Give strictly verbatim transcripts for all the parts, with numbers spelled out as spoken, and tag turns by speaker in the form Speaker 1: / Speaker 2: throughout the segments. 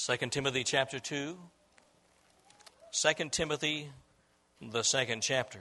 Speaker 1: Second Timothy chapter two. Second Timothy, the second chapter.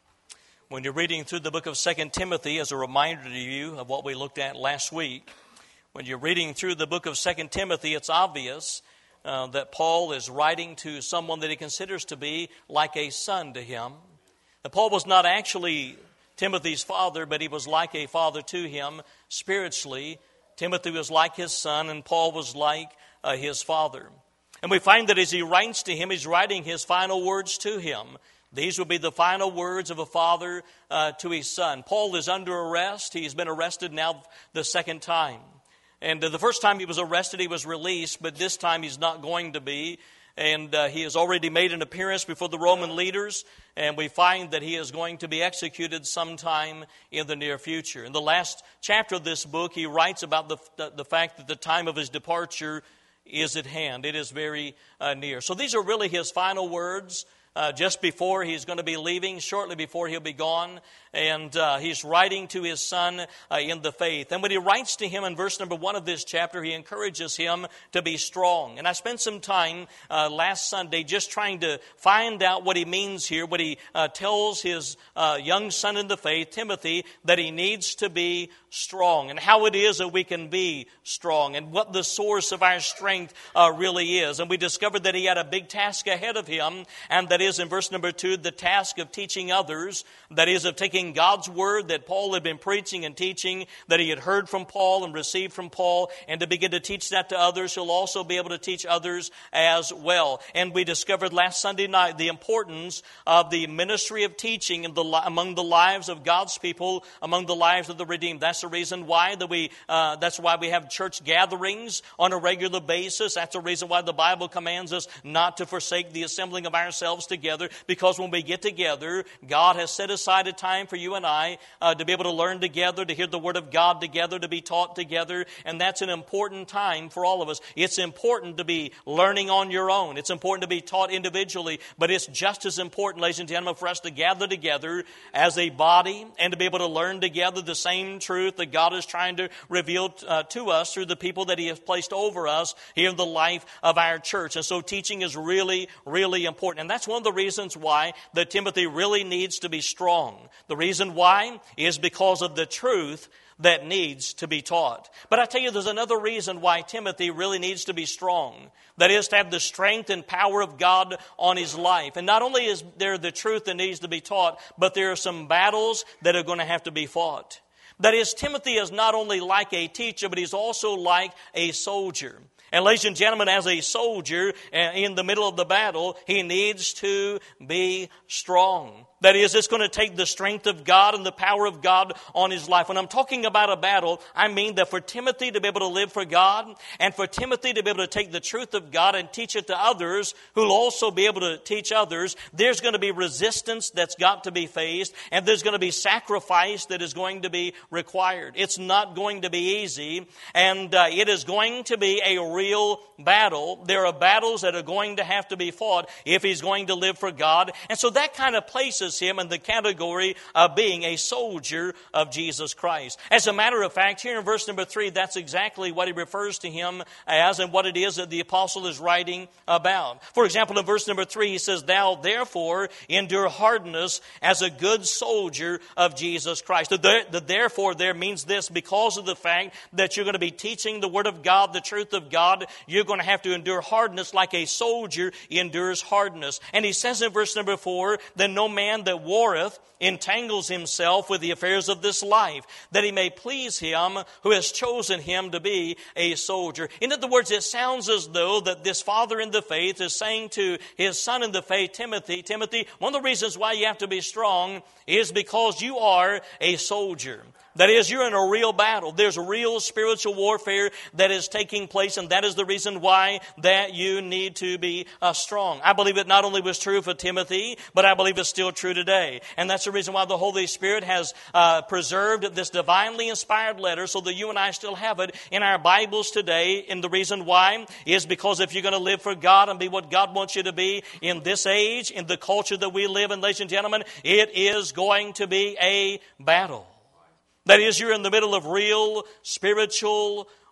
Speaker 1: When you're reading through the book of Second Timothy, as a reminder to you of what we looked at last week, when you're reading through the book of Second Timothy, it's obvious uh, that Paul is writing to someone that he considers to be like a son to him. Now, Paul was not actually Timothy's father, but he was like a father to him spiritually. Timothy was like his son, and Paul was like uh, his father. And we find that as he writes to him, he's writing his final words to him. These will be the final words of a father uh, to his son. Paul is under arrest. He's been arrested now the second time. And uh, the first time he was arrested, he was released, but this time he's not going to be. And uh, he has already made an appearance before the Roman leaders, and we find that he is going to be executed sometime in the near future. In the last chapter of this book, he writes about the, the, the fact that the time of his departure is at hand. It is very uh, near. So these are really his final words uh, just before he's going to be leaving, shortly before he'll be gone. And uh, he's writing to his son uh, in the faith. And when he writes to him in verse number one of this chapter, he encourages him to be strong. And I spent some time uh, last Sunday just trying to find out what he means here, what he uh, tells his uh, young son in the faith, Timothy, that he needs to be strong, and how it is that we can be strong, and what the source of our strength uh, really is. And we discovered that he had a big task ahead of him, and that is in verse number two, the task of teaching others, that is of taking God's word that Paul had been preaching and teaching, that he had heard from Paul and received from Paul, and to begin to teach that to others. He'll also be able to teach others as well. And we discovered last Sunday night the importance of the ministry of teaching in the, among the lives of God's people, among the lives of the redeemed. That's the reason why that we uh, that's why we have church gatherings on a regular basis. That's the reason why the Bible commands us not to forsake the assembling of ourselves together, because when we get together, God has set aside a time for you and I uh, to be able to learn together, to hear the Word of God together, to be taught together, and that's an important time for all of us. It's important to be learning on your own. It's important to be taught individually, but it's just as important, ladies and gentlemen, for us to gather together as a body and to be able to learn together the same truth that God is trying to reveal uh, to us through the people that He has placed over us here in the life of our church. And so teaching is really, really important. And that's one of the reasons why that Timothy really needs to be strong. The reason why is because of the truth that needs to be taught. But I tell you, there's another reason why Timothy really needs to be strong. That is to have the strength and power of God on his life. And not only is there the truth that needs to be taught, but there are some battles that are going to have to be fought. That is, Timothy is not only like a teacher, but he's also like a soldier. And ladies and gentlemen, as a soldier in the middle of the battle, he needs to be strong. That is, it's going to take the strength of God and the power of God on his life. When I'm talking about a battle, I mean that for Timothy to be able to live for God, and for Timothy to be able to take the truth of God and teach it to others who will also be able to teach others, there's going to be resistance that's got to be faced, and there's going to be sacrifice that is going to be required. It's not going to be easy, and uh, it is going to be a real battle. There are battles that are going to have to be fought if he's going to live for God. And so that kind of places him in the category of being a soldier of Jesus Christ. As a matter of fact, here in verse number three, that's exactly what he refers to him as and what it is that the apostle is writing about. For example, in verse number three, he says, "Thou therefore endure hardness as a good soldier of Jesus Christ." The, the therefore there means this: because of the fact that you're going to be teaching the Word of God, the truth of God, you're going to have to endure hardness like a soldier endures hardness. And he says in verse number four, "Then no man that warreth entangles himself with the affairs of this life, that he may please him who has chosen him to be a soldier." In other words, it sounds as though that this father in the faith is saying to his son in the faith, Timothy, Timothy, one of the reasons why you have to be strong is because you are a soldier. That is, you're in a real battle. There's real spiritual warfare that is taking place, and that is the reason why that you need to be uh, strong. I believe it not only was true for Timothy, but I believe it's still true today. And that's the reason why the Holy Spirit has uh, preserved this divinely inspired letter so that you and I still have it in our Bibles today. And the reason why is because if you're going to live for God and be what God wants you to be in this age, in the culture that we live in, ladies and gentlemen, it is going to be a battle. That is, you're in the middle of real spiritual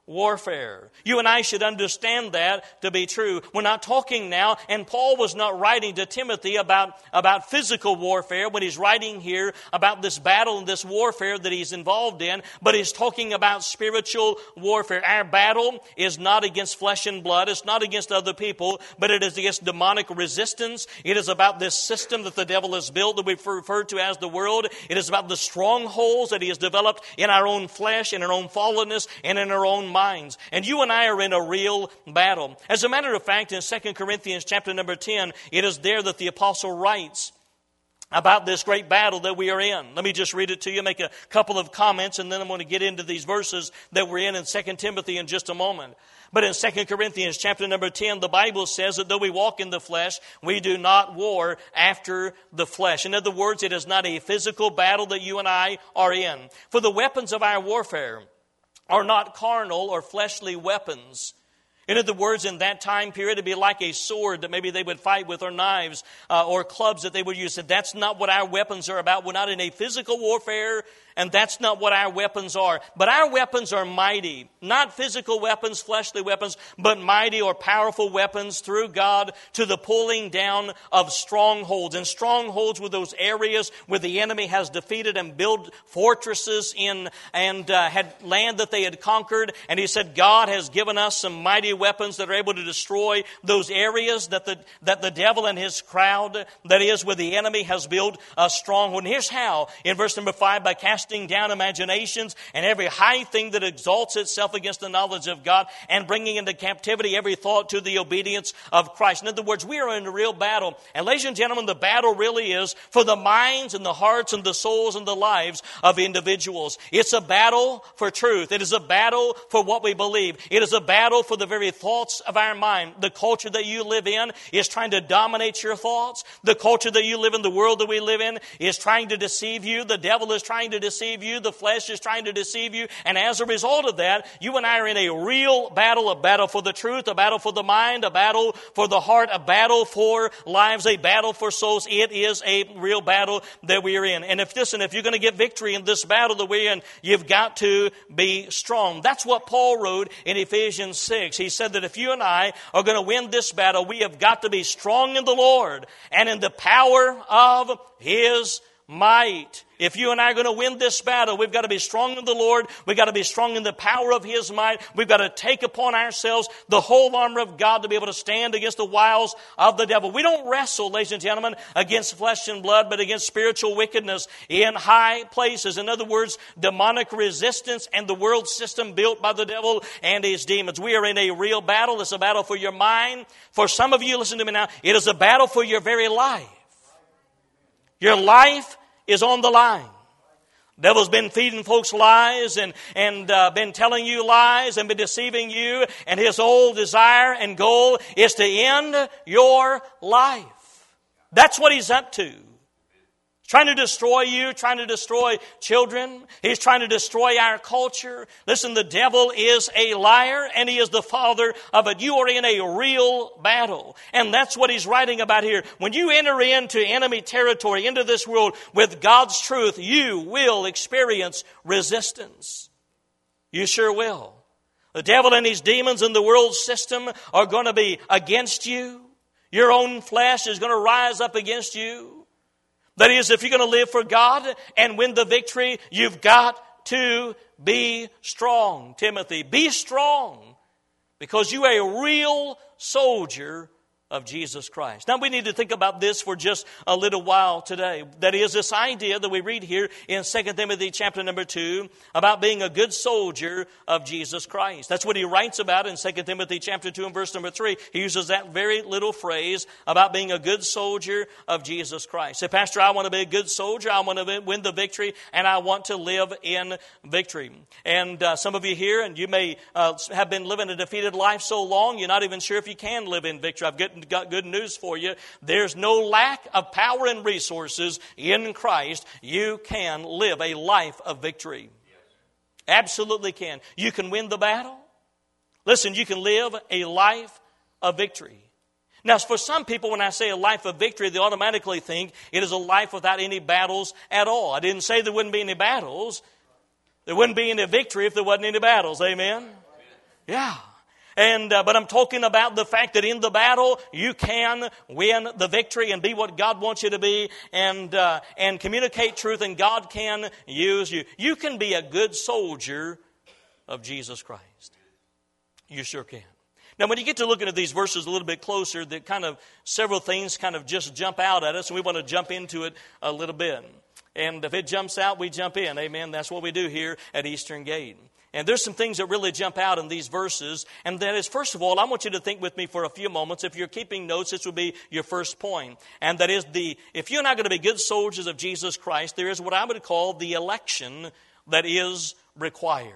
Speaker 1: warfare. You and I should understand that to be true. We're not talking now, and Paul was not writing to Timothy about, about physical warfare when he's writing here about this battle and this warfare that he's involved in, but he's talking about spiritual warfare. Our battle is not against flesh and blood. It's not against other people, but it is against demonic resistance. It is about this system that the devil has built that we've referred to as the world. It is about the strongholds that he has developed in our own flesh, in our own fallenness, and in our own minds. And you and I are in a real battle. As a matter of fact, in Second Corinthians chapter number ten, it is there that the apostle writes about this great battle that we are in. Let me just read it to you, make a couple of comments, and then I'm going to get into these verses that we're in in Second Timothy in just a moment. But in Second Corinthians chapter number ten, the Bible says that though we walk in the flesh, we do not war after the flesh. In other words, it is not a physical battle that you and I are in. For the weapons of our warfare are not carnal or fleshly weapons. In other words, in that time period, it'd be like a sword that maybe they would fight with, or knives, uh, or clubs that they would use. And that's not what our weapons are about. We're not in a physical warfare, and that's not what our weapons are. But our weapons are mighty. Not physical weapons, fleshly weapons, but mighty or powerful weapons through God to the pulling down of strongholds. And strongholds were those areas where the enemy has defeated and built fortresses in and uh, had land that they had conquered. And he said, God has given us some mighty weapons that are able to destroy those areas that the that the devil and his crowd, that is, where the enemy has built a stronghold. And here's how. In verse number five, by casting down imaginations and every high thing that exalts itself against the knowledge of God, and bringing into captivity every thought to the obedience of Christ. In other words, we are in a real battle. And ladies and gentlemen, the battle really is for the minds and the hearts and the souls and the lives of individuals. It's a battle for truth. It is a battle for what we believe. It is a battle for the very thoughts of our mind. The culture that you live in is trying to dominate your thoughts. The culture that you live in, the world that we live in, is trying to deceive you. The devil is trying to deceive you. The flesh is trying to deceive you. And as a result of that, you and I are in a real battle, a battle for the truth, a battle for the mind, a battle for the heart, a battle for lives, a battle for souls. It is a real battle that we are in. And if listen, if you're going to get victory in this battle that we're in, you've got to be strong. That's what Paul wrote in Ephesians six. He said that if you and I are going to win this battle, we have got to be strong in the Lord and in the power of His might. If you and I are going to win this battle, we've got to be strong in the Lord. We've got to be strong in the power of His might. We've got to take upon ourselves the whole armor of God to be able to stand against the wiles of the devil. We don't wrestle, ladies and gentlemen, against flesh and blood, but against spiritual wickedness in high places. In other words, demonic resistance and the world system built by the devil and his demons. We are in a real battle. It's a battle for your mind. For some of you, listen to me now, it is a battle for your very life. Your life is on the line. Devil's been feeding folks lies and, and uh, been telling you lies and been deceiving you. And his whole desire and goal is to end your life. That's what he's up to. He's trying to destroy you, trying to destroy children. He's trying to destroy our culture. Listen, the devil is a liar and he is the father of it. You are in a real battle. And that's what he's writing about here. When you enter into enemy territory, into this world with God's truth, you will experience resistance. You sure will. The devil and his demons and the world system are going to be against you. Your own flesh is going to rise up against you. That is, if you're going to live for God and win the victory, you've got to be strong, Timothy. Be strong, because you are a real soldier of Jesus Christ. Now we need to think about this for just a little while today. That is, this idea that we read here in Second Timothy chapter number two about being a good soldier of Jesus Christ. That's what he writes about in Second Timothy chapter two and verse number three. He uses that very little phrase about being a good soldier of Jesus Christ. Say, Pastor, I want to be a good soldier. I want to win the victory, and I want to live in victory. And uh, some of you here, and you may uh, have been living a defeated life so long, you're not even sure if you can live in victory. I've got got good news for you. There's no lack of power and resources in Christ. You can live a life of victory. Absolutely can. You can win the battle. Listen, you can live a life of victory. Now, for some people, when I say a life of victory, they automatically think it is a life without any battles at all. I didn't say there wouldn't be any battles. There wouldn't be any victory if there wasn't any battles. Amen? Yeah. And uh, but I'm talking about the fact that in the battle you can win the victory and be what God wants you to be, and uh, and communicate truth, and God can use you. You can be a good soldier of Jesus Christ. You sure can. Now, when you get to looking at these verses a little bit closer, that kind of several things kind of just jump out at us, and we want to jump into it a little bit. And if it jumps out, we jump in. Amen. That's what we do here at Eastern Gate. And there's some things that really jump out in these verses. And that is, first of all, I want you to think with me for a few moments. If you're keeping notes, this would be your first point. And that is, the if you're not going to be good soldiers of Jesus Christ, there is what I would call the election that is required.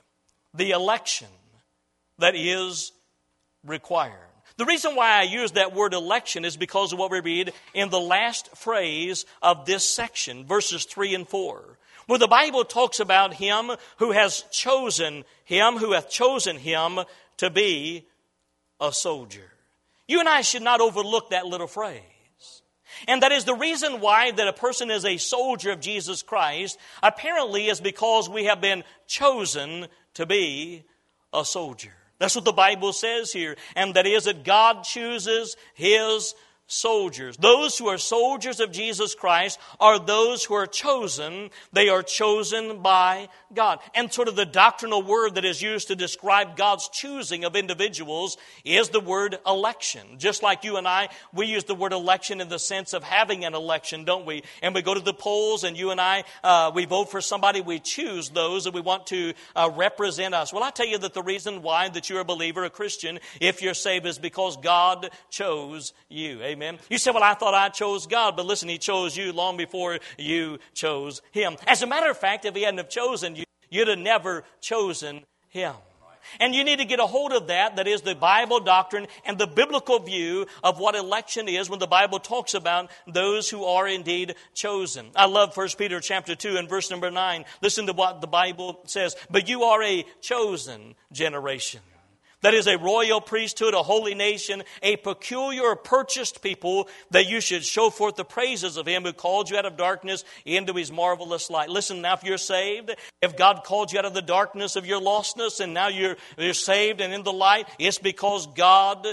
Speaker 1: The election that is required. The reason why I use that word election is because of what we read in the last phrase of this section, verses three and four. Where the Bible talks about him who has chosen, him who hath chosen him to be a soldier. You and I should not overlook that little phrase. And that is the reason why that a person is a soldier of Jesus Christ, apparently is because we have been chosen to be a soldier. That's what the Bible says here. And that is that God chooses His soldiers. Those who are soldiers of Jesus Christ are those who are chosen. They are chosen by God. And sort of the doctrinal word that is used to describe God's choosing of individuals is the word election. Just like you and I, we use the word election in the sense of having an election, don't we? And we go to the polls, and you and I, uh, we vote for somebody. We choose those that we want to uh, represent us. Well, I tell you that the reason why that you're a believer, a Christian, if you're saved, is because God chose you. Amen. Amen. You say, well, I thought I chose God. But listen, He chose you long before you chose Him. As a matter of fact, if He hadn't have chosen you, you'd have never chosen Him. And you need to get a hold of that. That is the Bible doctrine and the biblical view of what election is when the Bible talks about those who are indeed chosen. I love First Peter chapter two and verse number nine. Listen to what the Bible says. But you are a chosen generation. That is a royal priesthood, a holy nation, a peculiar purchased people, that you should show forth the praises of Him who called you out of darkness into His marvelous light. Listen, now if you're saved, if God called you out of the darkness of your lostness and now you're, you're saved and in the light, it's because God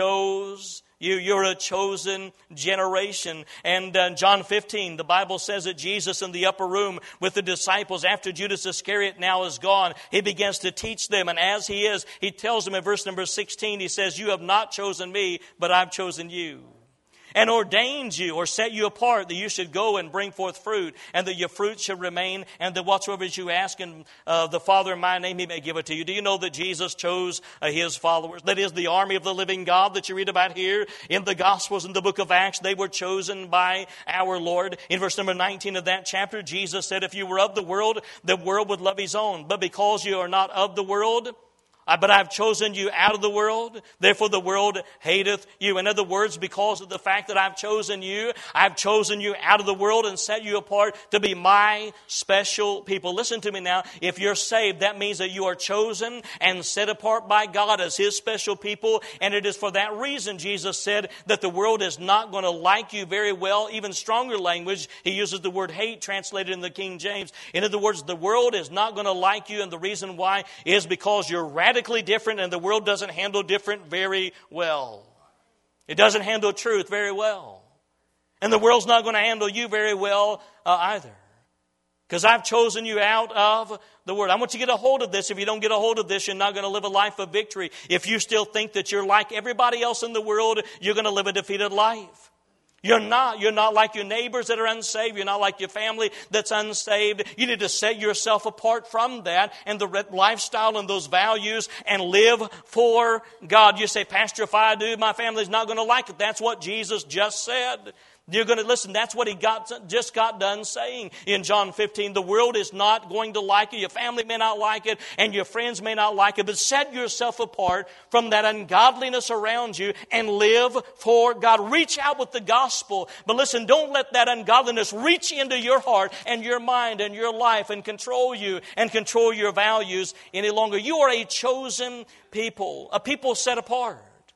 Speaker 1: chose you. You're a chosen generation. And uh, John fifteen, the Bible says that Jesus in the upper room with the disciples, after Judas Iscariot now is gone, He begins to teach them. And as He is, He tells them in verse number sixteen, He says, you have not chosen me, but I've chosen you. And ordained you, or set you apart, that you should go and bring forth fruit, and that your fruit should remain, and that whatsoever you ask in uh, the Father in my name, He may give it to you. Do you know that Jesus chose uh, His followers? That is the army of the living God that you read about here in the Gospels, in the book of Acts. They were chosen by our Lord. In verse number nineteen of that chapter, Jesus said, if you were of the world, the world would love His own. But because you are not of the world, but I've chosen you out of the world, therefore the world hateth you. In other words, because of the fact that I've chosen you, I've chosen you out of the world and set you apart to be my special people. Listen to me now. If you're saved, that means that you are chosen and set apart by God as His special people. And it is for that reason Jesus said that the world is not going to like you very well. Even stronger language, He uses the word hate translated in the King James. In other words, the world is not going to like you, and the reason why is because you're radically different, and the world doesn't handle different very well. It doesn't handle truth very well. And the world's not going to handle you very well uh, either. Because I've chosen you out of the Word. I want you to get a hold of this. If you don't get a hold of this, you're not going to live a life of victory. If you still think that you're like everybody else in the world, you're going to live a defeated life. You're not. You're not like your neighbors that are unsaved. You're not like your family that's unsaved. You need to set yourself apart from that and the lifestyle and those values and live for God. You say, Pastor, if I do, my family's not going to like it. That's what Jesus just said. You're going to listen. That's what He got just got done saying in John fifteen. The world is not going to like it. Your family may not like it, and your friends may not like it. But set yourself apart from that ungodliness around you and live for God. Reach out with the gospel. But listen, don't let that ungodliness reach into your heart and your mind and your life and control you and control your values any longer. You are a chosen people, a people set apart.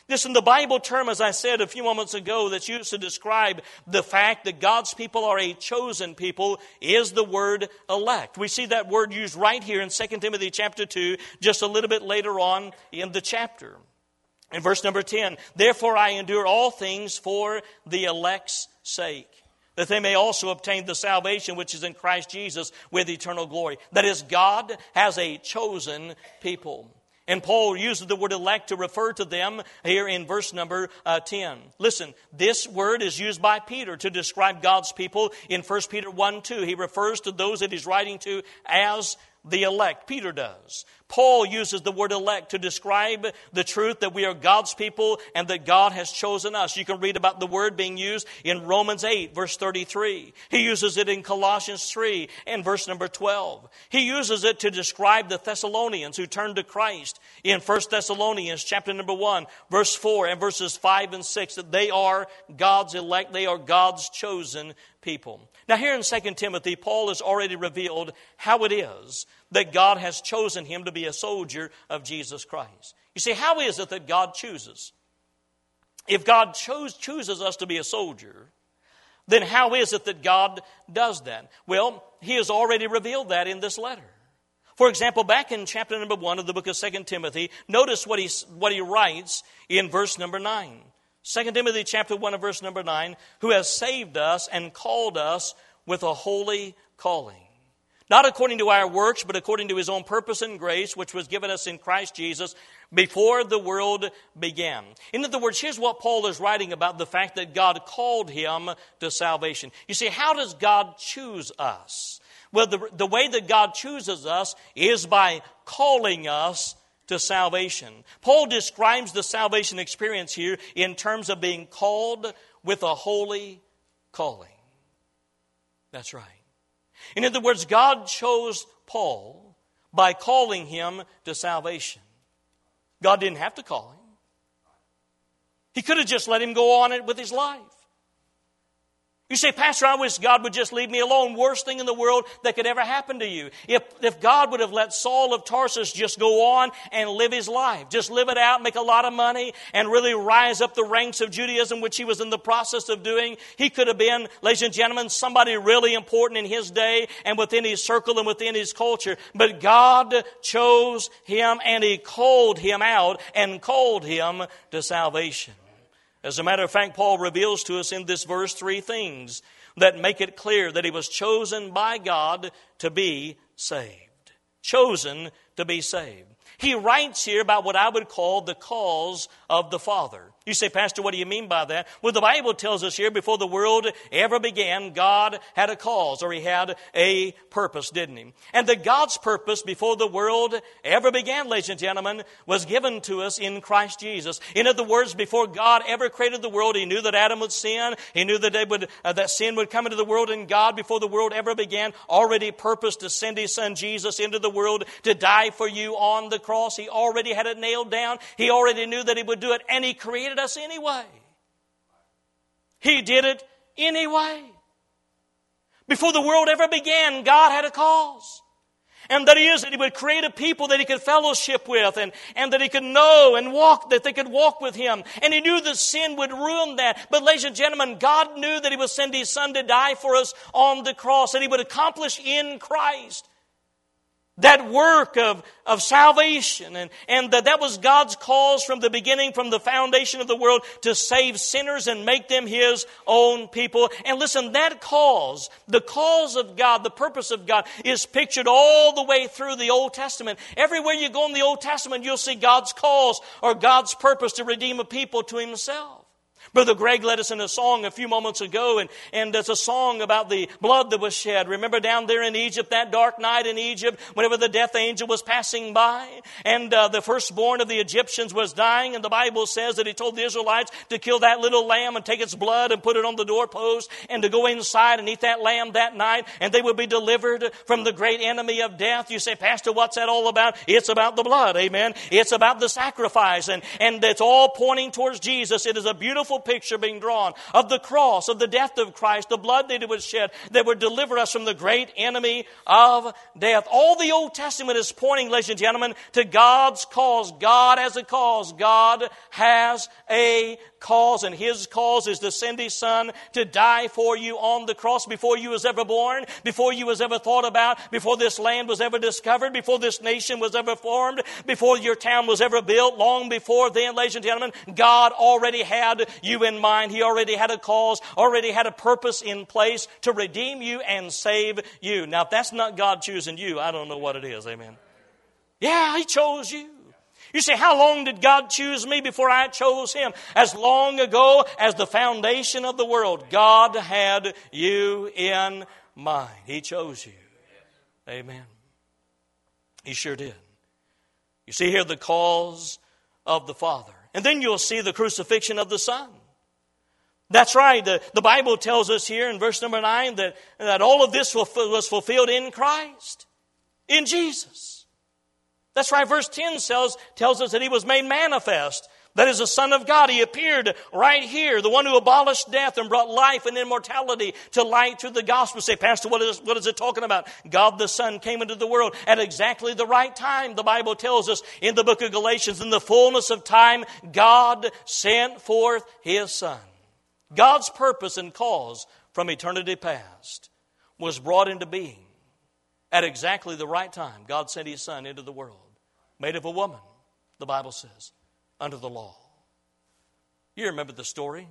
Speaker 1: Listen, the Bible term, as I said a few moments ago, that's used to describe the fact that God's people are a chosen people is the word elect. We see that word used right here in Second Timothy chapter two, just a little bit later on in the chapter. In verse number ten, therefore I endure all things for the elect's sake, that they may also obtain the salvation which is in Christ Jesus with eternal glory. That is, God has a chosen people. And Paul uses the word elect to refer to them here in verse number uh, ten. Listen, this word is used by Peter to describe God's people in First Peter one two. He refers to those that he's writing to as the elect. Peter does. Paul uses the word elect to describe the truth that we are God's people and that God has chosen us. You can read about the word being used in Romans eight, verse thirty-three. He uses it in Colossians three and verse number twelve. He uses it to describe the Thessalonians who turned to Christ in First Thessalonians chapter number one, verse four and verses five and six, that they are God's elect, they are God's chosen people. Now here in Second Timothy, Paul has already revealed how it is that God has chosen him to be a soldier of Jesus Christ. You see, how is it that God chooses? If God chose, chooses us to be a soldier, then how is it that God does that? Well, he has already revealed that in this letter. For example, back in chapter number one of the book of Second Timothy, notice what he, what he writes in verse number nine. Second Timothy chapter one and verse number nine, who has saved us and called us with a holy calling. Not according to our works, but according to his own purpose and grace, which was given us in Christ Jesus before the world began. In other words, here's what Paul is writing about, the fact that God called him to salvation. You see, how does God choose us? Well, the, the way that God chooses us is by calling us to salvation. Paul describes the salvation experience here in terms of being called with a holy calling. That's right. In other words, God chose Paul by calling him to salvation. God didn't have to call him. He could have just let him go on it with his life. You say, Pastor, I wish God would just leave me alone. Worst thing in the world that could ever happen to you. If, if God would have let Saul of Tarsus just go on and live his life, just live it out, make a lot of money, and really rise up the ranks of Judaism, which he was in the process of doing, he could have been, ladies and gentlemen, somebody really important in his day and within his circle and within his culture. But God chose him and he called him out and called him to salvation. As a matter of fact, Paul reveals to us in this verse three things that make it clear that he was chosen by God to be saved. Chosen to be saved. He writes here about what I would call the cause of the Father. You say, Pastor, what do you mean by that? Well, the Bible tells us here, before the world ever began, God had a cause, or he had a purpose, didn't he? And that God's purpose before the world ever began, ladies and gentlemen, was given to us in Christ Jesus. In other words, before God ever created the world, he knew that Adam would sin. He knew that, they would, uh, that sin would come into the world, and God, before the world ever began, already purposed to send his son Jesus into the world to die for you on the cross. He already had it nailed down. He already knew that he would do it, and he created us anyway. He did it anyway. Before the world ever began, God had a cause. And that is that he would create a people that he could fellowship with, and, and that he could know and walk, that they could walk with him. And he knew that sin would ruin that. But ladies and gentlemen, God knew that he would send his son to die for us on the cross, that he would accomplish in Christ that work of, of salvation, and, and that that was God's cause from the beginning, from the foundation of the world, to save sinners and make them his own people. And listen, that cause, the cause of God, the purpose of God, is pictured all the way through the Old Testament. Everywhere you go in the Old Testament, you'll see God's cause or God's purpose to redeem a people to himself. Brother Greg led us in a song a few moments ago, and, and it's a song about the blood that was shed. Remember down there in Egypt, that dark night in Egypt, whenever the death angel was passing by, and uh, the firstborn of the Egyptians was dying, and the Bible says that he told the Israelites to kill that little lamb and take its blood and put it on the doorpost, and to go inside and eat that lamb that night, and they would be delivered from the great enemy of death. You say, Pastor, what's that all about? It's about the blood, amen. It's about the sacrifice, and, and it's all pointing towards Jesus. It is a beautiful beautiful picture being drawn of the cross, of the death of Christ, the blood that it was shed that would deliver us from the great enemy of death. All the Old Testament is pointing, ladies and gentlemen, to God's cause. God has a cause. God has a cause, and His cause is to send His Son to die for you on the cross before you was ever born, before you was ever thought about, before this land was ever discovered, before this nation was ever formed, before your town was ever built. Long before then, ladies and gentlemen, God already had you in mind. He already had a cause, already had a purpose in place to redeem you and save you. Now, if that's not God choosing you, I don't know what it is. Amen. Yeah, He chose you. You say, how long did God choose me before I chose Him? As long ago as the foundation of the world, God had you in mind. He chose you. Amen. He sure did. You see here the cause of the Father. And then you'll see the crucifixion of the Son. That's right. The, the Bible tells us here in verse number nine that, that all of this was fulfilled in Christ, in Jesus. That's right. Verse ten tells, tells us that He was made manifest. That is the Son of God. He appeared right here, the one who abolished death and brought life and immortality to light through the gospel. Say, Pastor, what is, what is it talking about? God the Son came into the world at exactly the right time. The Bible tells us in the book of Galatians, in the fullness of time, God sent forth His Son. God's purpose and cause from eternity past was brought into being at exactly the right time. God sent His Son into the world, made of a woman, the Bible says, under the law. You remember the story.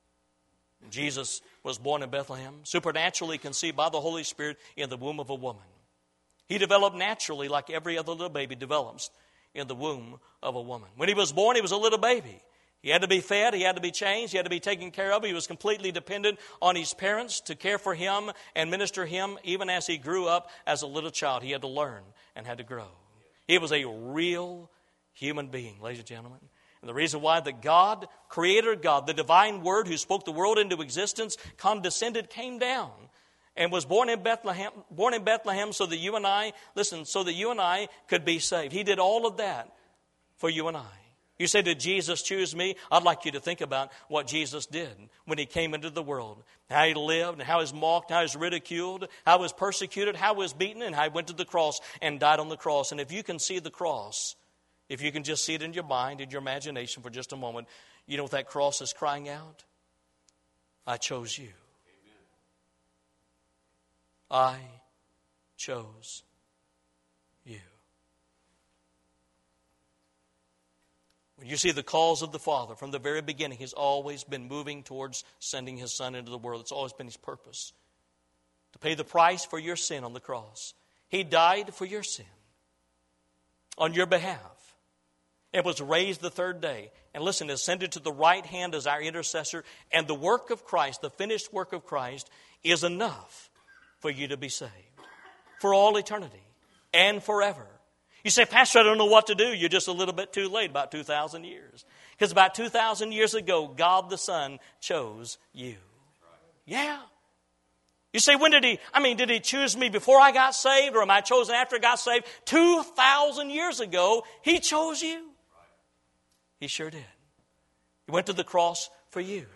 Speaker 1: Jesus was born in Bethlehem, supernaturally conceived by the Holy Spirit in the womb of a woman. He developed naturally like every other little baby develops in the womb of a woman. When He was born, He was a little baby. He had to be fed, He had to be changed, He had to be taken care of. He was completely dependent on His parents to care for Him and minister Him. Even as He grew up as a little child, He had to learn and had to grow. He was a real human being, ladies and gentlemen. And the reason why that God, Creator God, the divine Word who spoke the world into existence, condescended, came down, and was born in Bethlehem, born in Bethlehem so that you and I, listen, so that you and I could be saved. He did all of that for you and I. You say, did Jesus choose me? I'd like you to think about what Jesus did when He came into the world. How He lived, and how He was mocked, how He was ridiculed, how He was persecuted, how He was beaten, and how He went to the cross and died on the cross. And if you can see the cross, if you can just see it in your mind, in your imagination for just a moment, you know what that cross is crying out? I chose you. I chose you. When you see the cause of the Father from the very beginning, He's always been moving towards sending His Son into the world. It's always been His purpose to pay the price for your sin on the cross. He died for your sin on your behalf and was raised the third day. And listen, ascended to the right hand as our intercessor. And the work of Christ, the finished work of Christ, is enough for you to be saved for all eternity and forever. You say, Pastor, I don't know what to do. You're just a little bit too late, about two thousand years. Because about two thousand years ago, God the Son chose you. Yeah. You say, when did He, I mean, did He choose me before I got saved, or am I chosen after I got saved? two thousand years ago, He chose you. He sure did. He went to the cross for you.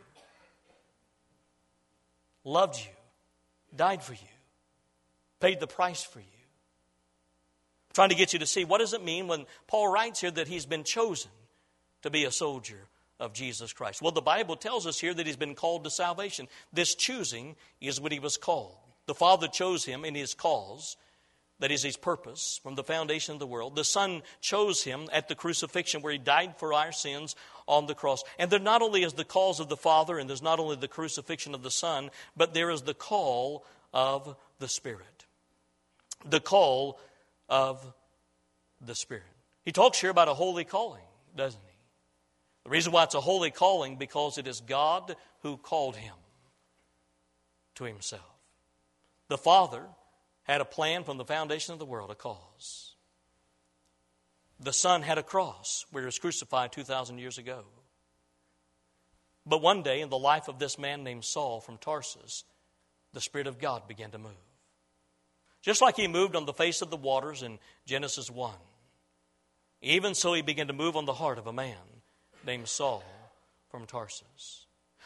Speaker 1: Loved you. Died for you. Paid the price for you. I'm trying to get you to see, what does it mean when Paul writes here that he's been chosen to be a soldier of Jesus Christ? Well, the Bible tells us here that he's been called to salvation. This choosing is what he was called. The Father chose him in His cause, that is His purpose, from the foundation of the world. The Son chose him at the crucifixion where He died for our sins on the cross. And there not only is the cause of the Father, and there's not only the crucifixion of the Son, but there is the call of the Spirit. The call of the Spirit. He talks here about a holy calling, doesn't he? The reason why it's a holy calling, because it is God who called him to Himself. The Father had a plan from the foundation of the world, a cause. The Son had a cross where He was crucified two thousand years ago. But one day in the life of this man named Saul from Tarsus, the Spirit of God began to move. Just like He moved on the face of the waters in Genesis one. Even so He began to move on the heart of a man named Saul from Tarsus.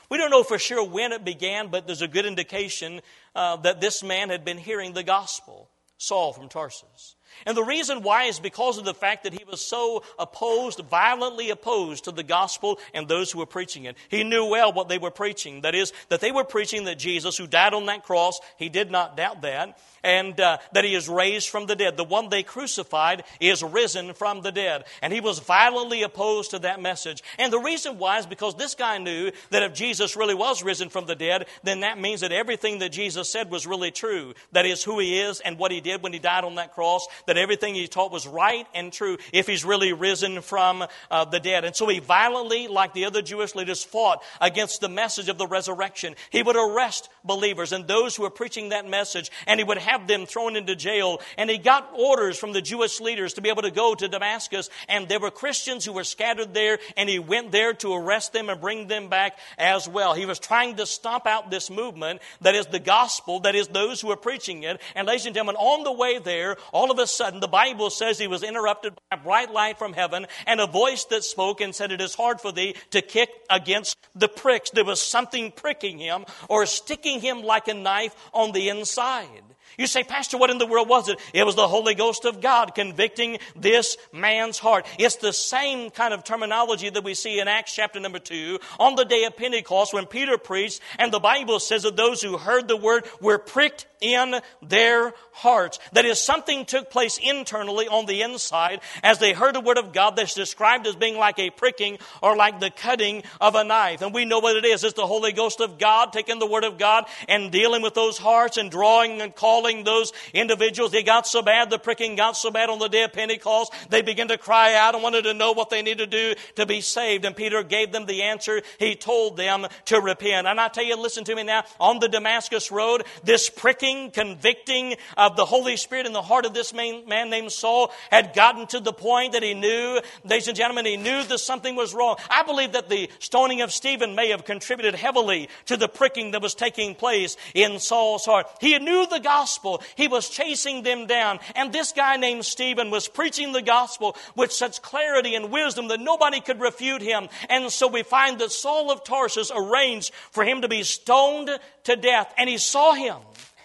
Speaker 1: We don't know for sure when it began, but there's a good indication uh, that this man had been hearing the gospel, Saul from Tarsus. And the reason why is because of the fact that he was so opposed, violently opposed to the gospel and those who were preaching it. He knew well what they were preaching. That is, that they were preaching that Jesus, who died on that cross, he did not doubt that, and uh, that he is raised from the dead. The one they crucified is risen from the dead. And he was violently opposed to that message. And the reason why is because this guy knew that if Jesus really was risen from the dead, then that means that everything that Jesus said was really true. That is, who he is and what he did when he died on that cross, that everything he taught was right and true if he's really risen from uh, the dead. And so he violently, like the other Jewish leaders, fought against the message of the resurrection. He would arrest believers and those who were preaching that message, and he would have them thrown into jail. And he got orders from the Jewish leaders to be able to go to Damascus, and there were Christians who were scattered there, and he went there to arrest them and bring them back as well. He was trying to stomp out this movement that is the gospel, that is those who are preaching it. And ladies and gentlemen, on the way there, all of a sudden, the Bible says he was interrupted by a bright light from heaven and a voice that spoke and said, "It is hard for thee to kick against the pricks." There was something pricking him or sticking him like a knife on the inside. You say, "Pastor, what in the world was it?" It was the Holy Ghost of God convicting this man's heart. It's the same kind of terminology that we see in Acts chapter number two on the day of Pentecost when Peter preached, and the Bible says that those who heard the word were pricked in their hearts. That is, something took place internally on the inside as they heard the word of God that's described as being like a pricking or like the cutting of a knife. And we know what it is. It's the Holy Ghost of God taking the word of God and dealing with those hearts and drawing and calling those individuals. They got so bad, the pricking got so bad on the day of Pentecost, they began to cry out and wanted to know what they needed to do to be saved. And Peter gave them the answer. He told them to repent. And I tell you, listen to me now, on the Damascus road, this pricking, convicting of the Holy Spirit in the heart of this man, man named Saul had gotten to the point that he knew, ladies and gentlemen, he knew that something was wrong. I believe that the stoning of Stephen may have contributed heavily to the pricking that was taking place in Saul's heart. He knew the gospel. He was chasing them down. And this guy named Stephen was preaching the gospel with such clarity and wisdom that nobody could refute him. And so we find that Saul of Tarsus arranged for him to be stoned to death. And he saw him.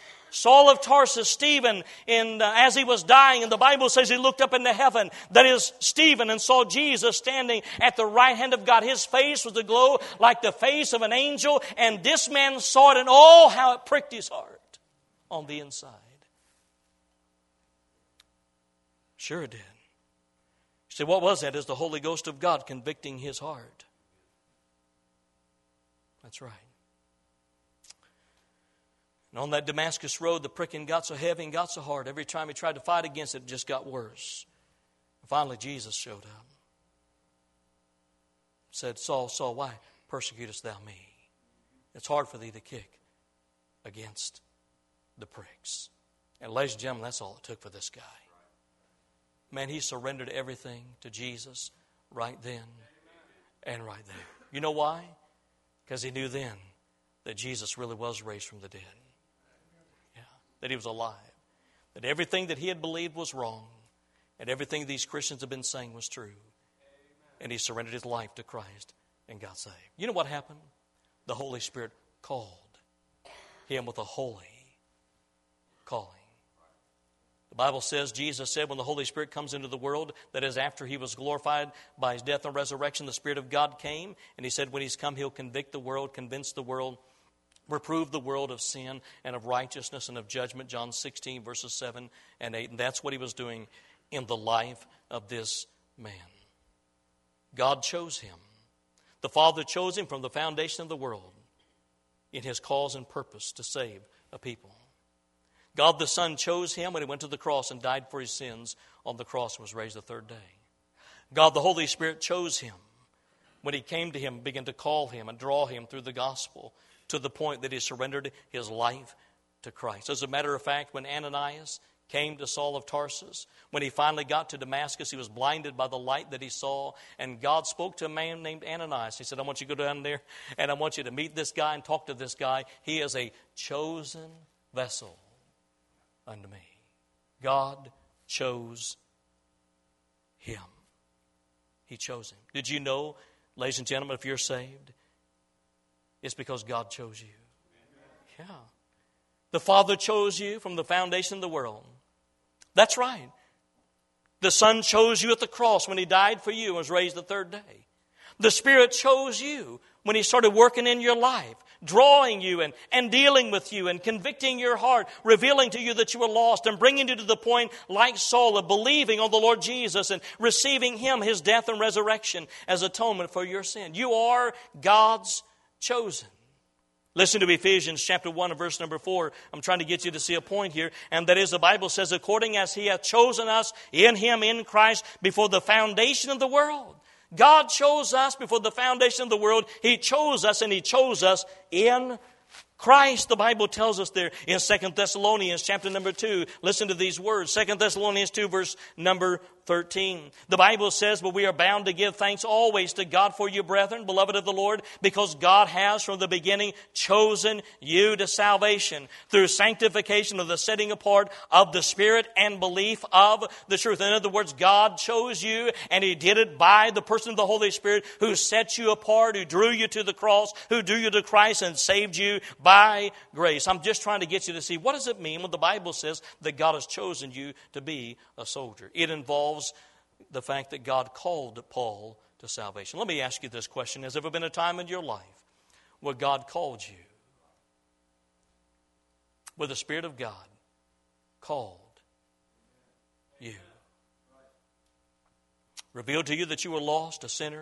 Speaker 1: Saul of Tarsus, Stephen, in, uh, as he was dying, and the Bible says he looked up into heaven, that is Stephen, and saw Jesus standing at the right hand of God. His face was aglow like the face of an angel, and this man saw it, and oh, how it pricked his heart on the inside. Sure it did. You say, what was that? It's the Holy Ghost of God convicting his heart. That's right. And on that Damascus road, the pricking got so heavy and got so hard. Every time he tried to fight against it, it just got worse. And finally, Jesus showed up. Said, "Saul, Saul, why persecutest thou me?" It's hard for thee to kick against the pricks. And ladies and gentlemen, that's all it took for this guy. Man, he surrendered everything to Jesus right then and right there. You know why? Because he knew then that Jesus really was raised from the dead. Yeah, that he was alive. That everything that he had believed was wrong. And everything these Christians have been saying was true. And he surrendered his life to Christ and got saved. You know what happened? The Holy Spirit called him with a holy calling. The Bible says, Jesus said, when the Holy Spirit comes into the world, that is after he was glorified by his death and resurrection, the Spirit of God came. And he said when he's come, he'll convict the world, convince the world, reprove the world of sin and of righteousness and of judgment. John sixteen, verses seven and eight. And that's what he was doing in the life of this man. God chose him. The Father chose him from the foundation of the world in his cause and purpose to save a people. God the Son chose him when he went to the cross and died for his sins on the cross and was raised the third day. God the Holy Spirit chose him when he came to him, began to call him and draw him through the gospel to the point that he surrendered his life to Christ. As a matter of fact, when Ananias came to Saul of Tarsus, when he finally got to Damascus, he was blinded by the light that he saw, and God spoke to a man named Ananias. He said, I want you to go down there, and I want you to meet this guy and talk to this guy. He is a chosen vessel unto me. God chose him. He chose him. Did you know, ladies and gentlemen, if you're saved, It's because God chose you. Yeah. The Father chose you from the foundation of the world. That's right. The Son chose you at the cross when He died for you and was raised the third day. The Spirit chose you when He started working in your life, drawing you and, and dealing with you and convicting your heart, revealing to you that you were lost and bringing you to the point, like Saul, of believing on the Lord Jesus and receiving Him, His death and resurrection as atonement for your sin. You are God's chosen. Listen to Ephesians chapter one and verse number four. I'm trying to get you to see a point here. And that is, the Bible says, according as He hath chosen us in Him, in Christ, before the foundation of the world. God chose us before the foundation of the world. He chose us, and He chose us in Christ. The Bible tells us there in Second Thessalonians chapter number two. Listen to these words. Second Thessalonians two verse number thirteen. The Bible says, but we are bound to give thanks always to God for you, brethren, beloved of the Lord, because God has from the beginning chosen you to salvation through sanctification of the setting apart of the Spirit and belief of the truth. In other words, God chose you, and He did it by the person of the Holy Spirit who set you apart, who drew you to the cross, who drew you to Christ and saved you by grace. I'm just trying to get you to see, what does it mean when the Bible says that God has chosen you to be a soldier? It involves the fact that God called Paul to salvation. Let me ask you this question. Has there ever been a time in your life where God called you, where the Spirit of God called you, revealed to you that you were lost, a sinner,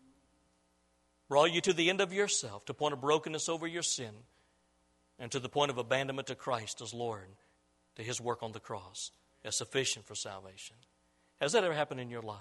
Speaker 1: brought you to the end of yourself, to the point of brokenness over your sin, and to the point of abandonment to Christ as Lord, to His work on the cross as sufficient for salvation? Has that ever happened in your life?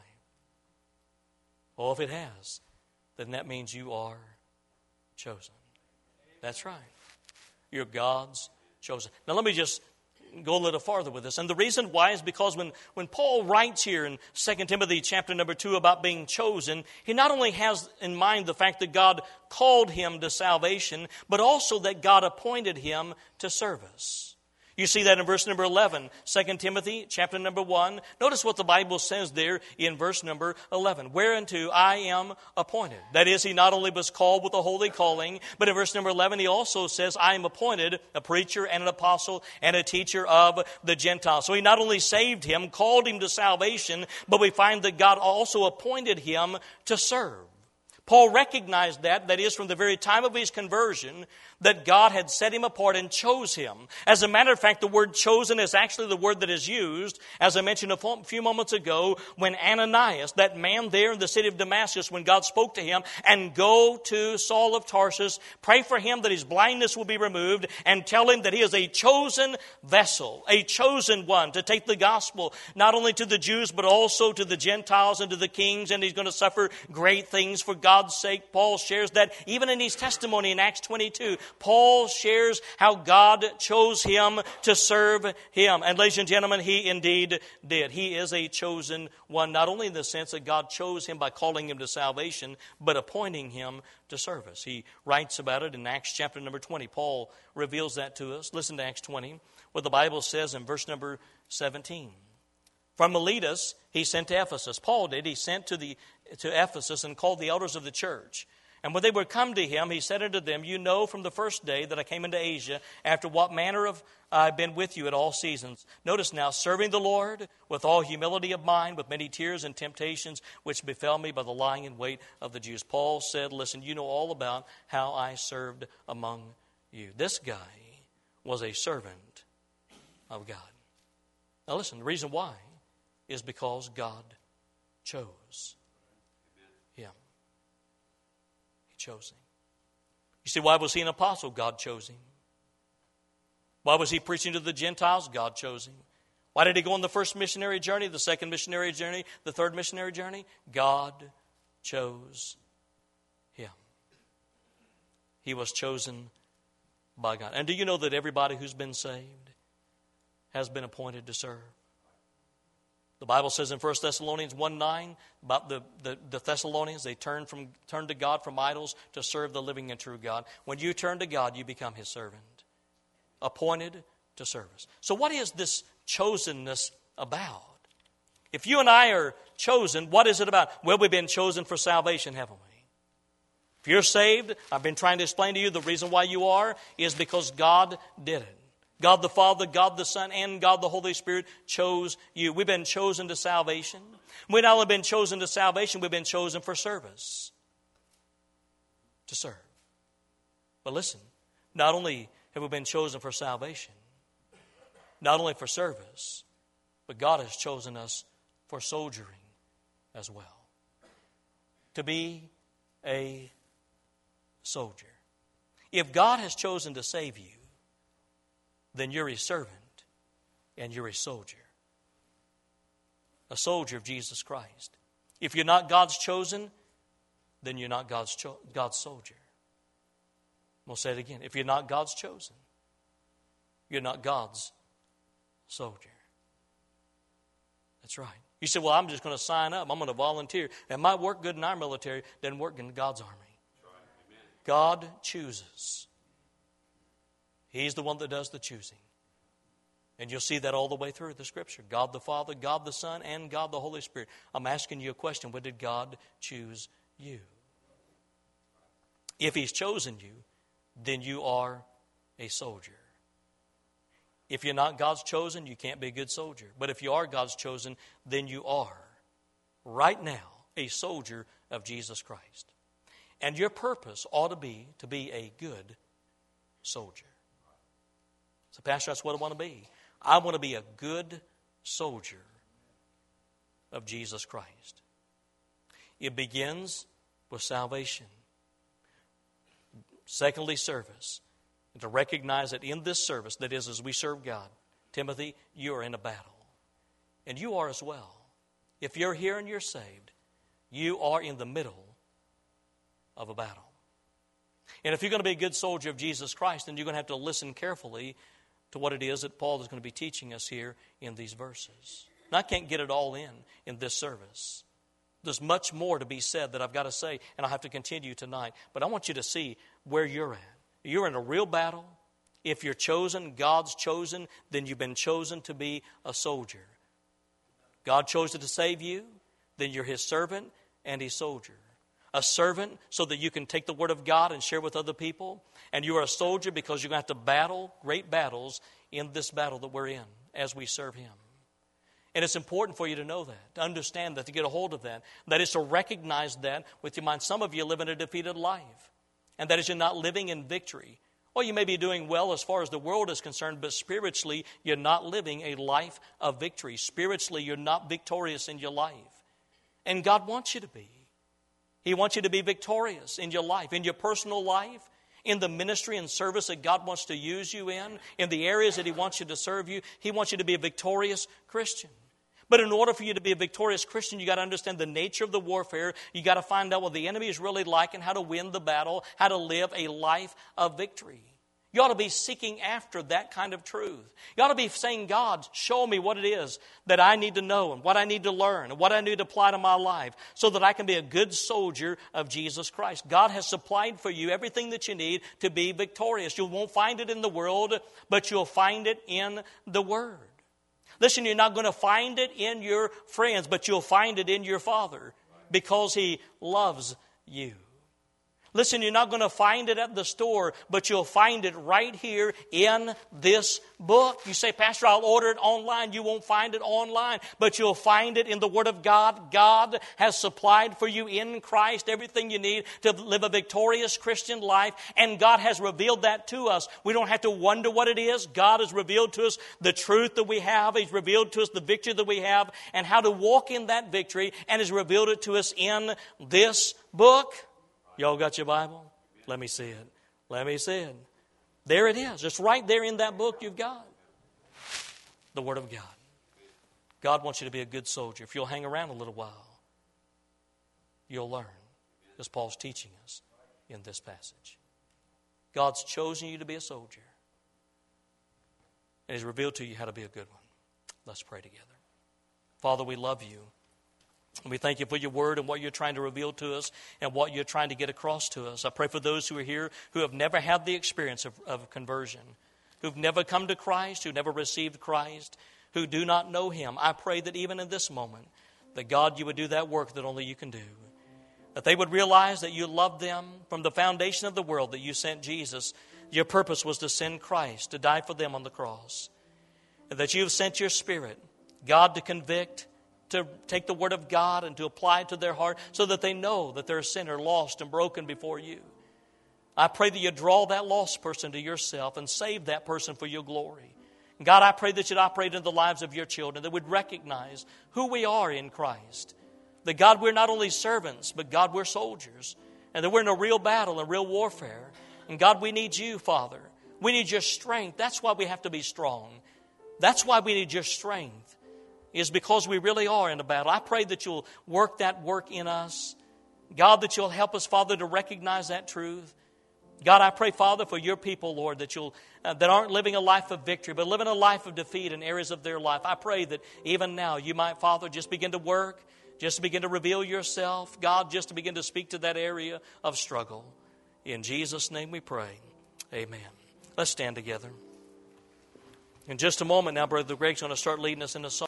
Speaker 1: Well, if it has, then that means you are chosen. That's right. You're God's chosen. Now let me just go a little farther with this. And the reason why is because when, when Paul writes here in Second Timothy chapter number two about being chosen, he not only has in mind the fact that God called him to salvation, but also that God appointed him to service. You see that in verse number eleven, Second Timothy chapter number one. Notice what the Bible says there in verse number eleven. Whereunto I am appointed. That is, he not only was called with a holy calling, but in verse number eleven he also says, I am appointed a preacher and an apostle and a teacher of the Gentiles. So he not only saved him, called him to salvation, but we find that God also appointed him to serve. Paul recognized that, that is, from the very time of his conversion, that God had set him apart and chose him. As a matter of fact, the word chosen is actually the word that is used, as I mentioned a few moments ago, when Ananias, that man there in the city of Damascus, when God spoke to him, and go to Saul of Tarsus, pray for him that his blindness will be removed, and tell him that he is a chosen vessel, a chosen one, to take the gospel, not only to the Jews, but also to the Gentiles and to the kings, and he's going to suffer great things for God's sake. Paul shares that even in his testimony in Acts twenty-two. Paul shares how God chose him to serve him. And ladies and gentlemen, he indeed did. He is a chosen one, not only in the sense that God chose him by calling him to salvation, but appointing him to service. He writes about it in Acts chapter number twenty. Paul reveals that to us. Listen to Acts twenty, what the Bible says in verse number seventeen. From Miletus, he sent to Ephesus. Paul did. He sent to the to Ephesus and called the elders of the church. And when they would come to him, he said unto them, you know from the first day that I came into Asia, after what manner of I have been with you at all seasons. Notice now, serving the Lord with all humility of mind, with many tears and temptations, which befell me by the lying in wait of the Jews. Paul said, listen, you know all about how I served among you. This guy was a servant of God. Now listen, the reason why is because God chose him. He chose him. You see, why was he an apostle? God chose him. Why was he preaching to the Gentiles? God chose him. Why did he go on the first missionary journey, the second missionary journey, the third missionary journey? God chose him. He was chosen by God. And do you know that everybody who's been saved has been appointed to serve? The Bible says in First Thessalonians one nine about the, the, the Thessalonians, they turned from turned to God from idols to serve the living and true God. When you turn to God, you become his servant, appointed to service. So what is this chosenness about? If you and I are chosen, what is it about? Well, we've been chosen for salvation, haven't we? If you're saved, I've been trying to explain to you the reason why you are is because God did it. God the Father, God the Son, and God the Holy Spirit chose you. We've been chosen to salvation. We've not only been chosen to salvation, we've been chosen for service. To serve. But listen, not only have we been chosen for salvation, not only for service, but God has chosen us for soldiering as well. To be a soldier. If God has chosen to save you, then you're a servant and you're a soldier. A soldier of Jesus Christ. If you're not God's chosen, then you're not God's cho- God's soldier. We'll say it again. If you're not God's chosen, you're not God's soldier. That's right. You say, well, I'm just going to sign up. I'm going to volunteer. It might work good in our military. It doesn't work in God's army. God chooses. He's the one that does the choosing. And you'll see that all the way through the Scripture. God the Father, God the Son, and God the Holy Spirit. I'm asking you a question. When did God choose you? If He's chosen you, then you are a soldier. If you're not God's chosen, you can't be a good soldier. But if you are God's chosen, then you are, right now, a soldier of Jesus Christ. And your purpose ought to be to be a good soldier. So, Pastor, that's what I want to be. I want to be a good soldier of Jesus Christ. It begins with salvation. Secondly, service. And to recognize that in this service, that is, as we serve God, Timothy, you are in a battle. And you are as well. If you're here and you're saved, you are in the middle of a battle. And if you're going to be a good soldier of Jesus Christ, then you're going to have to listen carefully to what it is that Paul is going to be teaching us here in these verses. And I can't get it all in in this service. There's much more to be said that I've got to say, and I'll have to continue tonight. But I want you to see where you're at. You're in a real battle. If you're chosen, God's chosen, then you've been chosen to be a soldier. God chose to save you, then you're His servant and His soldier. A servant so that you can take the Word of God and share with other people. And you are a soldier because you're going to have to battle great battles in this battle that we're in as we serve Him. And it's important for you to know that, to understand that, to get a hold of that. That is to recognize that with your mind. Some of you live in a defeated life. And that is you're not living in victory. Or you may be doing well as far as the world is concerned, but spiritually you're not living a life of victory. Spiritually you're not victorious in your life. And God wants you to be. He wants you to be victorious in your life, in your personal life, in the ministry and service that God wants to use you in, in the areas that He wants you to serve you. He wants you to be a victorious Christian. But in order for you to be a victorious Christian, you got to understand the nature of the warfare. You got to find out what the enemy is really like and how to win the battle, how to live a life of victory. You ought to be seeking after that kind of truth. You ought to be saying, God, show me what it is that I need to know and what I need to learn and what I need to apply to my life so that I can be a good soldier of Jesus Christ. God has supplied for you everything that you need to be victorious. You won't find it in the world, but you'll find it in the Word. Listen, you're not going to find it in your friends, but you'll find it in your Father because He loves you. Listen, you're not going to find it at the store, but you'll find it right here in this book. You say, Pastor, I'll order it online. You won't find it online, but you'll find it in the Word of God. God has supplied for you in Christ everything you need to live a victorious Christian life, and God has revealed that to us. We don't have to wonder what it is. God has revealed to us the truth that we have. He's revealed to us the victory that we have and how to walk in that victory, and has revealed it to us in this book. Y'all got your Bible? Let me see it. Let me see it. There it is. It's right there in that book you've got. The Word of God. God wants you to be a good soldier. If you'll hang around a little while, you'll learn, as Paul's teaching us in this passage. God's chosen you to be a soldier. And He's revealed to you how to be a good one. Let's pray together. Father, we love you. And we thank you for your word and what you're trying to reveal to us and what you're trying to get across to us. I pray for those who are here who have never had the experience of, of conversion, who've never come to Christ, who never received Christ, who do not know Him. I pray that even in this moment, that God, you would do that work that only you can do. That they would realize that you loved them from the foundation of the world, that you sent Jesus. Your purpose was to send Christ to die for them on the cross. And that you have sent your Spirit, God, to convict, to take the Word of God and to apply it to their heart so that they know that they're a sinner, lost and broken before you. I pray that you draw that lost person to yourself and save that person for your glory. And God, I pray that you'd operate in the lives of your children, that would recognize who we are in Christ. That God, we're not only servants, but God, we're soldiers. And that we're in a real battle, a real warfare. And God, we need you, Father. We need your strength. That's why we have to be strong. That's why we need your strength, is because we really are in a battle. I pray that you'll work that work in us. God, that you'll help us, Father, to recognize that truth. God, I pray, Father, for your people, Lord, that you'll uh, that aren't living a life of victory, but living a life of defeat in areas of their life. I pray that even now you might, Father, just begin to work, just to begin to reveal yourself. God, just to begin to speak to that area of struggle. In Jesus' name we pray. Amen. Let's stand together. In just a moment now, Brother Greg's going to start leading us in a song.